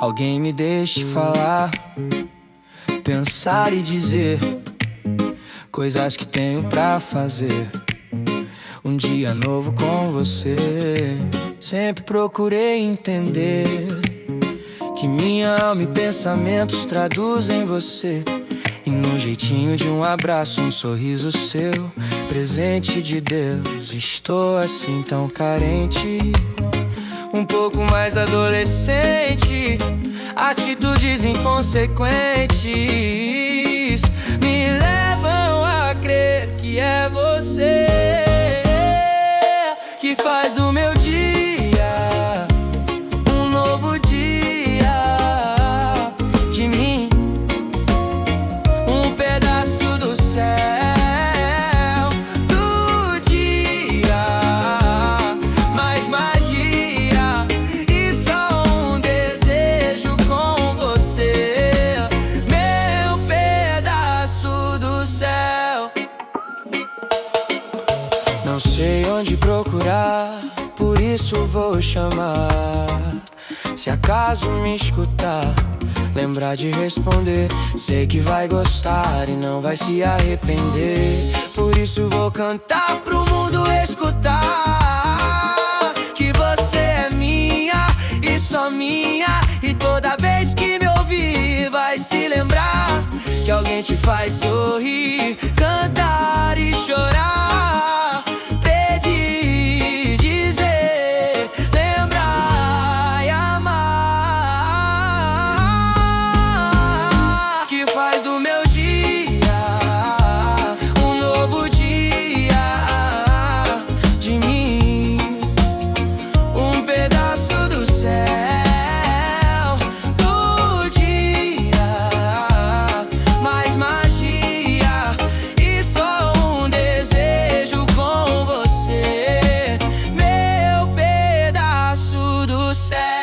Alguém me deixe falar, pensar e dizer coisas que tenho pra fazer. Um dia novo com você. Sempre procurei entender que minha alma e pensamentos traduzem você. E num jeitinho de um abraço, um sorriso seu, presente de Deus. Estou assim tão carente, um pouco mais adolescente. Atitudes inconsequentes me levam a crer que é você que faz do meu dia um novo dia. De mim, um pedaço do céu, do dia, mais magia e só um desejo com você, meu pedaço do céu. Não sei onde procurar, por isso vou chamar. Se acaso me escutar, lembrar de responder. Sei que vai gostar e não vai se arrepender. Por isso vou cantar pro mundo escutar que você é minha e só minha. E toda vez que me ouvir vai se lembrar que alguém te faz sorrir, cantar e chorar, pedir, dizer, lembrar e amar. Que faz do meu dia um novo dia. De mim, um pedaço do céu, do dia, mais magia e só um desejo com você, meu pedaço do céu.